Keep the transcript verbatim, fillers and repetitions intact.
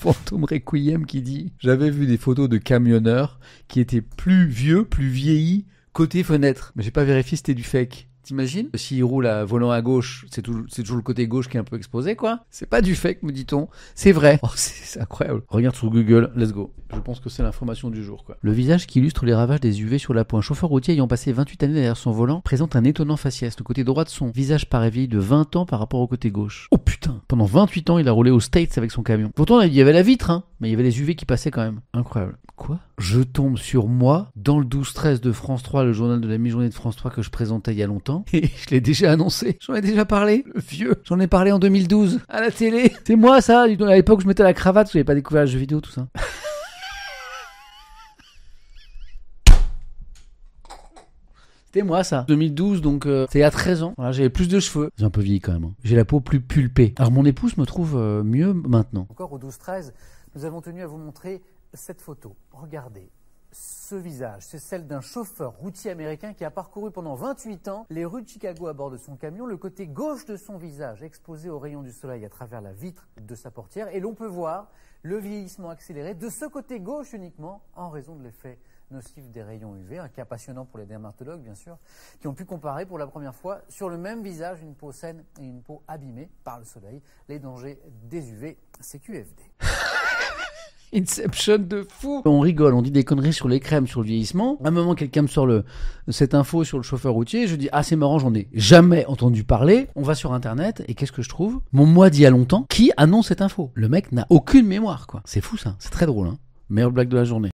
Fantôme Requiem qui dit « J'avais vu des photos de camionneurs qui étaient plus vieux, plus vieillis côté fenêtre. Mais j'ai pas vérifié si c'était du fake. » T'imagines? S'il roule à volant à gauche, c'est, tout, c'est toujours le côté gauche qui est un peu exposé, quoi. C'est pas du fake, me dit-on. C'est vrai. Oh, c'est, c'est incroyable. Regarde sur Google, let's go. Je pense que c'est l'information du jour, quoi. Le visage qui illustre les ravages des U V sur la peau. Un chauffeur routier ayant passé vingt-huit années derrière son volant présente un étonnant faciès. Le côté droit de son visage paraît vieilli de vingt ans par rapport au côté gauche. Oh putain. Pendant vingt-huit ans, il a roulé aux States avec son camion. Pourtant, il y avait la vitre, hein. Mais il y avait les U V qui passaient quand même. Incroyable. Quoi? Je tombe sur moi dans le douze treize de France trois, le journal de la mi-journée de France trois que je présentais il y a longtemps. Et je l'ai déjà annoncé. J'en ai déjà parlé. Le vieux. J'en ai parlé en deux mille douze. À la télé. C'est moi, ça. À l'époque où je mettais la cravate, je n'avais pas découvert le jeu vidéo, tout ça. C'était moi, ça. deux mille douze, donc euh, c'est il y a treize ans. Voilà, j'avais plus de cheveux. J'ai un peu vieilli quand même. Hein. J'ai la peau plus pulpée. Alors mon épouse me trouve euh, mieux maintenant. Encore au douze treize, nous avons tenu à vous montrer cette photo. Regardez. Ce visage, c'est celle d'un chauffeur routier américain qui a parcouru pendant vingt-huit ans les rues de Chicago à bord de son camion, le côté gauche de son visage exposé aux rayons du soleil à travers la vitre de sa portière, et l'on peut voir le vieillissement accéléré de ce côté gauche uniquement en raison de l'effet nocif des rayons U V, un cas passionnant pour les dermatologues bien sûr, qui ont pu comparer pour la première fois sur le même visage une peau saine et une peau abîmée par le soleil, les dangers des U V, c'est Q F D. Inception de fou. On rigole, on dit des conneries sur les crèmes, sur le vieillissement. À un moment, quelqu'un me sort le, cette info sur le chauffeur routier. Je dis, ah, c'est marrant, j'en ai jamais entendu parler. On va sur Internet et qu'est-ce que je trouve? Mon moi d'il y a longtemps qui annonce cette info. Le mec n'a aucune mémoire, quoi. C'est fou, ça. C'est très drôle, hein. Meilleure blague de la journée.